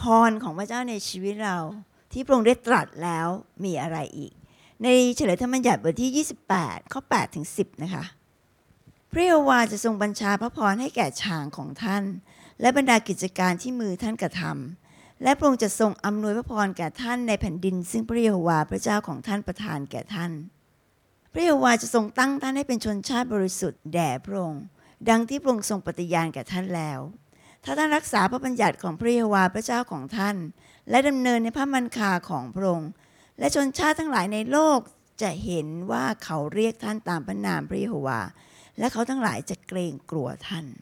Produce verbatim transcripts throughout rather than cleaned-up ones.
รของพระเจ้าในชีวิตเราที่พระองค์ได้ตรัสแล้วมีอะไรอีกในเฉลยธรรมบัญญัติบทที่ยี่สิบแปดข้อแปดถึงสิบนะคะพระยะโฮวาจะทรงบัญชาพระพรให้แก่ช้างของท่านและบรรดากิจการที่มือท่านกระทำและพระองค์จะทรงอำนวยพระพรแก่ท่านในแผ่นดินซึ่งพระยะโฮวาพระเจ้าของท่านประทานแก่ท่านพระยะโฮวาจะทรงตั้งท่านให้เป็นชนชาติบริสุทธิ์แด่พระองค์ดังที่พระองค์ทรงปฏิญาณแก่ท่านแล้วถ้าท่านรักษาพระบัญญัติของพระยะโฮวาพระเจ้าของท่านและดำเนินในพระมันคาของพระองค์และชนชาติทั้งหลายในโลกจะเห็นว่าเขาเรียกท่านตามพระนามพระยะโฮวาและเขาทั้งหลายจะเกรงกลัวท่าน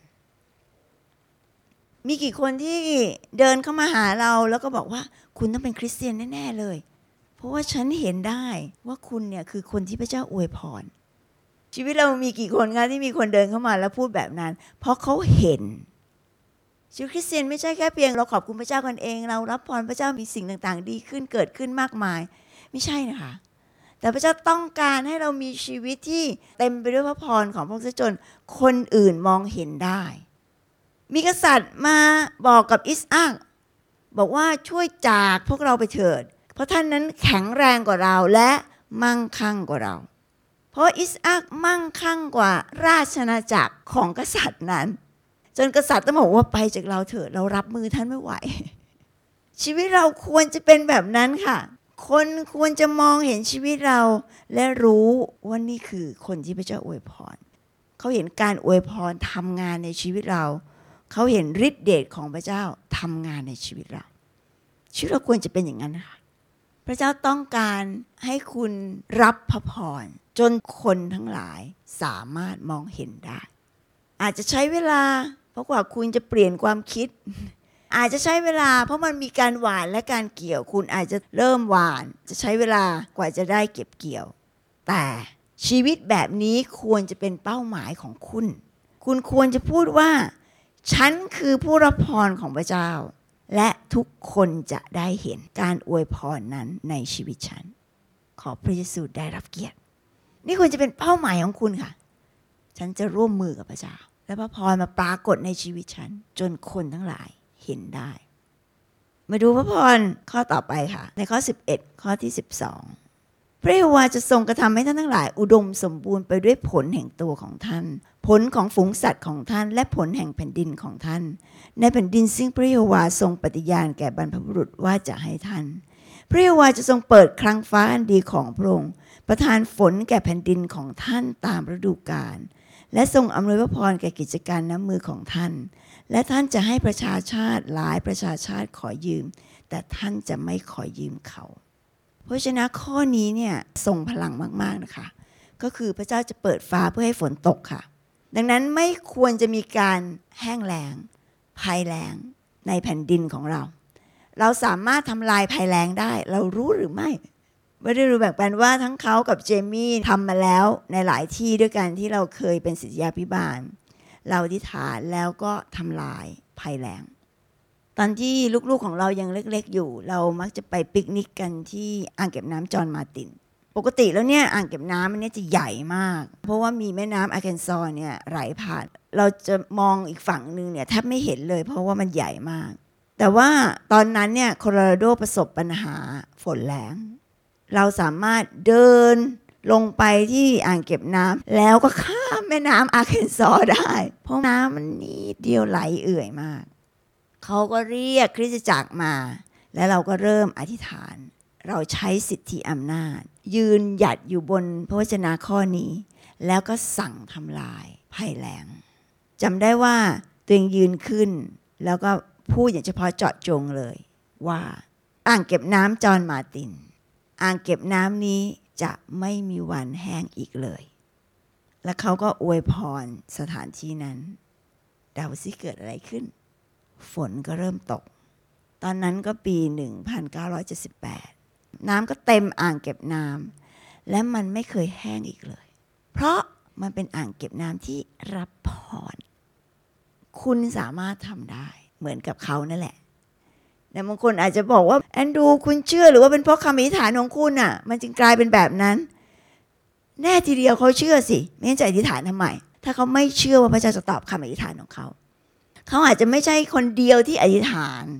มีกี่คนที่เดินเข้ามาหาเราแล้วก็บอกว่าคุณต้องเป็นคริสเตียนแน่ๆเลยเพราะว่าฉันเห็นได้ว่าคุณเนี่ยคือคนที่พระเจ้าอวยพรชีวิตเรามีกี่คนคะที่มีคนเดินเข้ามาแล้วพูดแบบนั้นเพราะเขาเห็นชีวิตคริสเตียนไม่ใช่แค่เพียงเราขอบคุณพระเจ้ากันเองเรารับพรพระเจ้ามีสิ่งต่างๆดีขึ้นเกิดขึ้นมากมายไม่ใช่นะคะแต่พระเจ้าต้องการให้เรามีชีวิตที่เต็มไปด้วยพระพรของพระองค์จนคนอื่นมองเห็นได้มีกษัตริย์มาบอกกับอิสอัคบอกว่าช่วยจากพวกเราไปเถิดเพราะท่านนั้นแข็งแรงกว่าเราและมั่งคั่งกว่าเราเพราะอิสอัคมั่งคั่งกว่าราชอาณาจักรของกษัตริย์นั้นจนกษัตริย์ต้องบอกว่าไปจากเราเถิดเรารับมือท่านไม่ไหวชีวิตเราควรจะเป็นแบบนั้นค่ะคนควรจะมองเห็นชีวิตเราและรู้ว่านี่คือคนที่พระเจ้าอวยพรเขาเห็นการอวยพรทำงานในชีวิตเราเขาเห็นฤทธิ์เดชของพระเจ้าทำงานในชีวิตเราชีวิตเราควรจะเป็นอย่างนั้นนะคะพระเจ้าต้องการให้คุณรับพระพรจนคนทั้งหลายสามารถมองเห็นได้อาจจะใช้เวลาเพราะกว่าคุณจะเปลี่ยนความคิดอาจจะใช้เวลาเพราะมันมีการหว่านและการเกี่ยวคุณอาจจะเริ่มหว่านจะใช้เวลากว่าจะได้เก็บเกี่ยวแต่ชีวิตแบบนี้ควรจะเป็นเป้าหมายของคุณคุณควรจะพูดว่าฉันคือผู้รับพรของพระเจ้าและทุกคนจะได้เห็นการอวยพรนั้นในชีวิตฉันขอพระเยซูได้รับเกียรตินี่ควรจะเป็นเป้าหมายของคุณค่ะฉันจะร่วมมือกับพระเจ้าและพระพรมาปรากฏในชีวิตฉันจนคนทั้งหลายเห็นได้มาดูพระพรข้อต่อไปค่ะในข้อสิบเอ็ดข้อที่สิบสองพระยะโฮวาจะทรงกระทำให้ท่านทั้งหลายอุดมสมบูรณ์ไปด้วยผลแห่งตัวของท่านผลของฝูงสัตว์ของท่านและผลแห่งแผ่นดินของท่านในแผ่นดินซึ่งพระยะโฮวาทรงปฏิญาณแก่บรรพบุรุษว่าจะให้ท่านพระยะโฮวาจะทรงเปิดคลังฟ้าอันดีของพระองค์ประทานฝนแก่แผ่นดินของท่านตามฤดูกาลและทรงอำนวยพระพรแก่กิจการน้ำมือของท่านและท่านจะให้ประชาชาติหลายประชาชาติขอยืมแต่ท่านจะไม่ขอยืมเขาเพราะฉะนั้นข้อนี้เนี่ยทรงพลังมากๆนะคะก็คือพระเจ้าจะเปิดฟ้าเพื่อให้ฝนตกค่ะดังนั้นไม่ควรจะมีการแห้งแล้งภัยแล้งในแผ่นดินของเราเราสามารถทำลายภัยแล้งได้เรารู้หรือไม่ไม่ได้รู้แบ่งปันว่าทั้งเขากับเจมี่ทำมาแล้วในหลายที่ด้วยกันที่เราเคยเป็นศิษยาภิบาลเราอธิษฐานแล้วก็ทำลายภัยแล้งตอนที่ลูกๆของเรายังเล็กๆอยู่เรามักจะไปปิกนิกกันที่อ่างเก็บน้ำจอห์นมาร์ตินปกติแล้วเนี่ยอ่างเก็บน้ำมันเนี่ยจะใหญ่มากเพราะว่ามีแม่น้ำอาร์แคนซอว์เนี่ยไหลผ่านเราจะมองอีกฝั่งนึงเนี่ยแทบไม่เห็นเลยเพราะว่ามันใหญ่มากแต่ว่าตอนนั้นเนี่ยโคโลราโดประสบปัญหาฝนแล้งเราสามารถเดินลงไปที่อ่างเก็บน้ำแล้วก็ข้ามแม่น้ำอาร์แคนซอว์ได้เพราะน้ำมันนิดเดียวไหลเอื่อยมากเขาก็เรียกคริสตจักรมาแล้วเราก็เริ่มอธิษฐานเราใช้สิทธิอำนาจยืนหยัดอยู่บนพระวจนะข้อนี้แล้วก็สั่งทำลายภัยแล้งจำได้ว่าตัวเองยืนขึ้นแล้วก็พูดอย่างเฉพาะเจาะจงเลยว่าอ่างเก็บน้ำจอห์นมาร์ตินอ่างเก็บน้ำนี้จะไม่มีวันแห้งอีกเลยและเขาก็อวยพรสถานที่นั้นเดาซิเกิดอะไรขึ้นฝนก็เริ่มตกตอนนั้นก็ปีหนึ่งพันเก้าร้อยเจ็ดสิบแปดน้ำก็เต็มอ่างเก็บน้ำและมันไม่เคยแห้งอีกเลยเพราะมันเป็นอ่างเก็บน้ำที่รับพรคุณสามารถทำได้เหมือนกับเขานั่นแหละแต่บางคนอาจจะบอกว่าแอนดูคุณเชื่อหรือว่าเป็นเพราะคำอธิษฐานของคุณน่ะมันจึงกลายเป็นแบบนั้นแน่ทีเดียวเขาเชื่อสิไม่งั้นจะอธิษฐานทำไมถ้าเขาไม่เชื่อว่าพระเจ้าจะตอบคำอธิษฐานของเขาเขาอาจจะไม่ใช่คนเดียวที่อธิษฐาน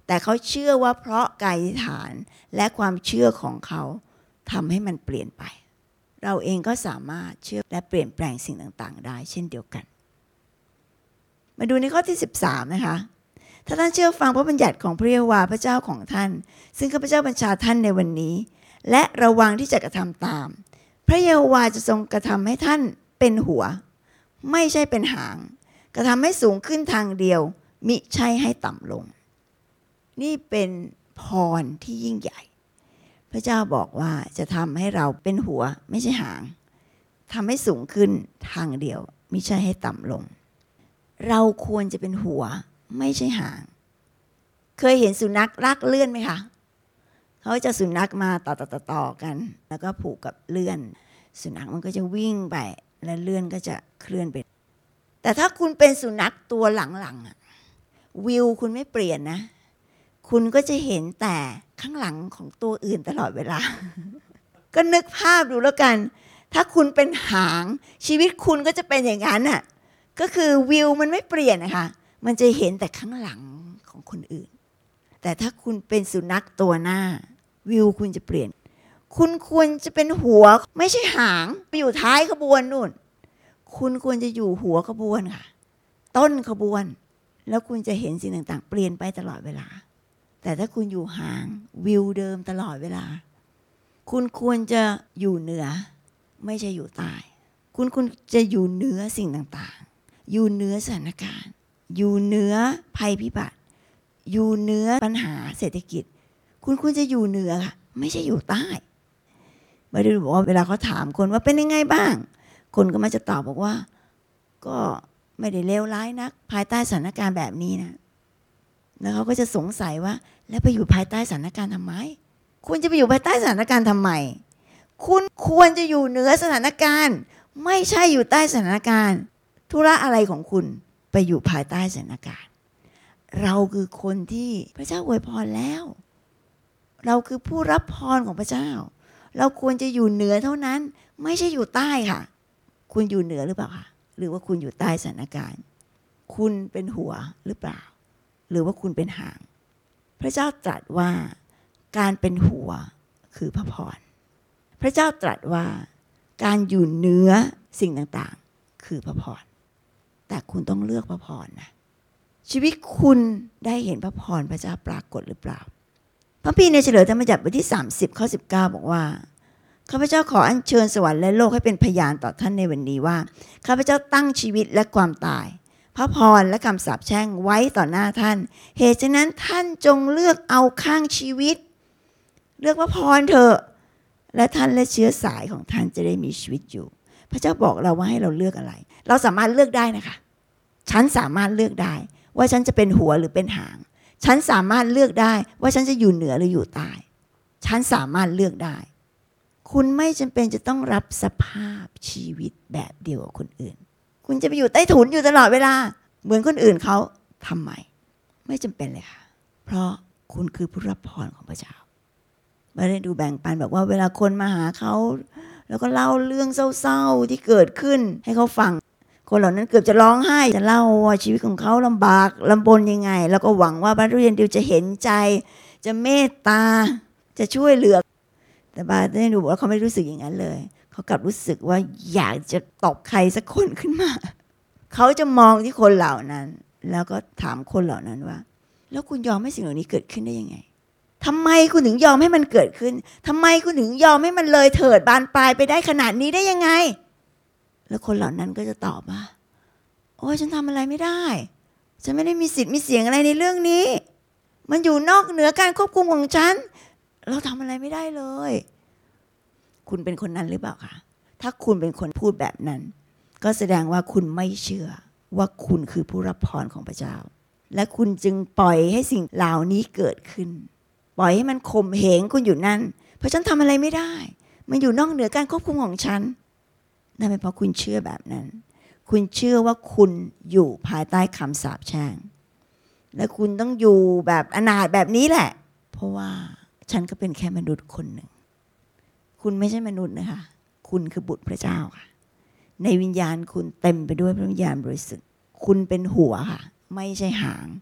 แต่เขาเชื่อว่าเพราะกายฐานและความเชื่อของเขาทำให้มันเปลี่ยนไปเราเองก็สามารถเชื่อและเปลี่ยนแปลงสิ่งต่างๆได้เช่นเดียวกันมาดูในข้อที่สิบสามนะคะถ้าท่านเชื่อฟังพระบัญญัติของพระเยโฮวาห์พระเจ้าของท่านซึ่งข้าพเจ้าบัญชาท่านในวันนี้และระวังที่จะกระทำตามพระเยโฮวาห์จะทรงกระทำให้ท่านเป็นหัวไม่ใช่เป็นหางกระทำให้สูงขึ้นทางเดียวมิใช่ให้ต่ำลงนี่เป็นพรที่ยิ่งใหญ่พระเจ้าบอกว่าจะทำให้เราเป็นหัวไม่ใช่หางทำให้สูงขึ้นทางเดียวมิใช่ให้ต่ำลงเราควรจะเป็นหัวไม่ใช่หางเคยเห็นสุนัขลากเลื่อนไหมคะเขาจะสุนัขมาต่อๆต่อๆกันแล้วก็ผูกกับเลื่อนสุนัขมันก็จะวิ่งไปและเลื่อนก็จะเคลื่อนไปแต่ถ้าคุณเป็นสุนัขตัวหลังๆวิวคุณไม่เปลี่ยนนะคุณก็จะเห็นแต่ข้างหลังของตัวอื่นตลอดเวลา ก็นึกภาพดูแล้วกันถ้าคุณเป็นหางชีวิตคุณก็จะเป็นอย่างนั้นน่ะก็คือวิวมันไม่เปลี่ยนนะคะมันจะเห็นแต่ข้างหลังของคนอื่นแต่ถ้าคุณเป็นสุนัขตัวหน้าวิวคุณจะเปลี่ยนคุณควรจะเป็นหัวไม่ใช่หางไปอยู่ท้ายขบวนนู่นคุณควรจะอยู่หัวขบวนค่ะต้นขบวนแล้วคุณจะเห็นสิ่งต่างๆเปลี่ยนไปตลอดเวลาแต่ถ้าคุณอยู่หางวิวเดิมตลอดเวลาคุณควรจะอยู่เหนือไม่ใช่อยู่ใต้คุณควรจะอยู่เหนือสิ่งต่างๆอยู่เหนือสถานการณ์อยู่เหนือภัยพิบัติอยู่เหนือปัญหาเศรษฐกิจคุณควรจะอยู่เหนือค่ะไม่ใช่อยู่ใต้ไม่ได้บอกว่าเวลาเขาถามคนว่าเป็นยังไงบ้างคนก็มักจะตอบบอกว่าก็ไม่ได้เลวร้ายนักภายใต้สถานการณ์แบบนี้นะแล้วเขาก็จะสงสัยว่าแล้วไปอยู่ภายใต้สถานการณ์ทำไมคุณจะไปอยู่ภายใต้สถานการณ์ทำไมคุณควรจะอยู่เหนือสถานการณ์ไม่ใช่อยู่ใต้สถานการณ์ธุระอะไรของคุณไปอยู่ภายใต้สถานการณ์เราคือคนที่พระเจ้าอวยพรแล้วเราคือผู้รับพรของพระเจ้าเราควรจะอยู่เหนือเท่านั้นไม่ใช่อยู่ใต้ค่ะคุณอยู่เหนือหรือเปล่าคะหรือว่าคุณอยู่ใต้สถานการณ์คุณเป็นหัวหรือเปล่าหรือว่าคุณเป็นหางพระเจ้าตรัสว่าการเป็นหัวคือพระพรพระเจ้าตรัสว่าการอยู่เหนือสิ่งต่างๆคือพระพรแต่คุณต้องเลือกพระพรนะชีวิตคุณได้เห็นพระพรพระเจ้าปรากฏหรือเปล่าพระคัมภีร์ในเฉลยธรรมบัญญัติบทที่สามสิบข้อสิบเก้าบอกว่าข้าพเจ้าขออัญเชิญสวรรค์และโลกให้เป็นพยานต่อท่านในวันนี้ว่าข้าพเจ้าตั้งชีวิตและความตายพระพรและคำสาปแช่งไว้ต่อหน้าท่านเหตุฉะนั้นท่านจงเลือกเอาข้างชีวิตเลือกพระพรเถอะและท่านและเชื้อสายของท่านจะได้มีชีวิตอยู่พระเจ้าบอกเราว่าให้เราเลือกอะไรเราสามารถเลือกได้นะคะฉันสามารถเลือกได้ว่าฉันจะเป็นหัวหรือเป็นหางฉันสามารถเลือกได้ว่าฉันจะอยู่เหนือหรืออยู่ใต้ฉันสามารถเลือกได้คุณไม่จำเป็นจะต้องรับสภาพชีวิตแบบเดียวกับคนอื่นคุณจะไปอยู่ใต้ถุนอยู่ตลอดเวลาเหมือนคนอื่นเขาทำไมไม่จำเป็นเลยค่ะเพราะคุณคือผู้รับพรของพระเจ้าไม่ได้ดูแบ่งปันแบบว่าเวลาคนมาหาเขาแล้วก็เล่าเรื่องเศร้าๆที่เกิดขึ้นให้เขาฟังคนเหล่านั้นเกือบจะร้องไห้จะเล่าว่าชีวิตของเขาลำบากลำบนยังไงแล้วก็หวังว่าพระเรียนดิวจะเห็นใจจะเมตตาจะช่วยเหลือแต่บาร์ได้ดูบอกว่าเขาไม่รู้สึกอย่างนั้นเลยเขากลับรู้สึกว่าอยากจะตบใครสักคนขึ้นมาเขาจะมองที่คนเหล่านั้นแล้วก็ถามคนเหล่านั้นว่าแล้วคุณยอมให้สิ่งเหล่านี้เกิดขึ้นได้ยังไงทำไมคุณถึงยอมให้มันเกิดขึ้นทำไมคุณถึงยอมให้มันเลยเถิดบานปลายไปได้ขนาดนี้ได้ยังไงแล้วคนเหล่านั้นก็จะตอบว่าโอ้ยฉันทำอะไรไม่ได้ฉันไม่ได้มีสิทธิ์มีเสียงอะไรในเรื่องนี้มันอยู่นอกเหนือการควบคุมของฉันเราทำอะไรไม่ได้เลยคุณเป็นคนนั้นหรือเปล่าคะถ้าคุณเป็นคนพูดแบบนั้นก็แสดงว่าคุณไม่เชื่อว่าคุณคือผู้รับพรของพระเจ้าและคุณจึงปล่อยให้สิ่งเหล่านี้เกิดขึ้นปล่อยให้มันข่มเหงคุณอยู่นั่นเพราะฉันทำอะไรไม่ได้มันอยู่นอกเหนือการควบคุมของฉันนั่นเป็นเพราะคุณเชื่อแบบนั้นคุณเชื่อว่าคุณอยู่ภายใต้คำสาปแช่งและคุณต้องอยู่แบบอนาถแบบนี้แหละเพราะว่าฉันก็เป็นแค่มนุษย์คนหนึ่งคุณไม่ใช่มนุษย์นะคะคุณคือบุตรพระเจ้าค่ะในวิญญาณคุณเต็มไปด้วยพระวิญญาณบริสุทธิ์คุณเป็นหัวค่ะไม่ใช่หาง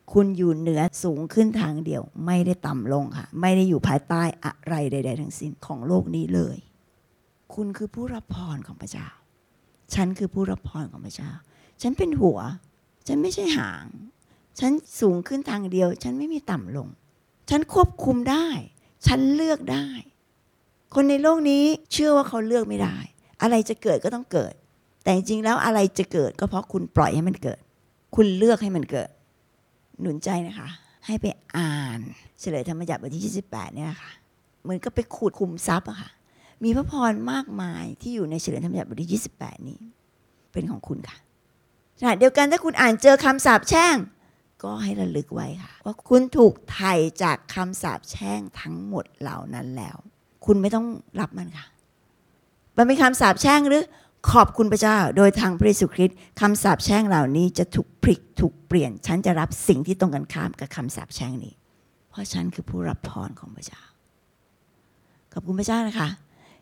คุณอยู่เหนือสูงขึ้นทางเดียวไม่ได้ต่ำลงค่ะไม่ได้อยู่ภายใต้อะไรใดๆทั้งสิ้นของโลกนี้เลยคุณคือผู้รับพรของพระเจ้าฉันคือผู้รับพรของพระเจ้าฉันเป็นหัวฉันไม่ใช่หางฉันสูงขึ้นทางเดียวฉันไม่มีต่ำลงฉันควบคุมได้ฉันเลือกได้คนในโลกนี้เชื่อว่าเขาเลือกไม่ได้อะไรจะเกิดก็ต้องเกิดแต่จริงๆแล้วอะไรจะเกิดก็เพราะคุณปล่อยให้มันเกิดคุณเลือกให้มันเกิดหนุนใจนะคะให้ไปอ่านเฉลยธรรมบัญญัติบทที่ยี่สิบแปดเนี่ยค่ะเหมือนก็ไปขูดคุมทรัพย์อะค่ะมีพระพรมากมายที่อยู่ในเฉลยธรรมบัญญัติบทที่ยี่สิบแปดนี้เป็นของคุณค่ะขณะเดียวกันถ้าคุณอ่านเจอคำสาปแช่งก็ให้ระลึกไว้ค่ะว่าคุณถูกไถ่จากคำสาปแช่งทั้งหมดเหล่านั้นแล้วคุณไม่ต้องรับมันค่ะมันเป็นคำสาปแช่งหรือขอบคุณพระเจ้าโดยทางพระเยซูคริสต์คำสาปแช่งเหล่านี้จะถูกพลิกถูกเปลี่ยนฉันจะรับสิ่งที่ตรงกันข้ามกับคำสาปแช่งนี้เพราะฉันคือผู้รับพรของพระเจ้าขอบคุณพระเจ้านะคะ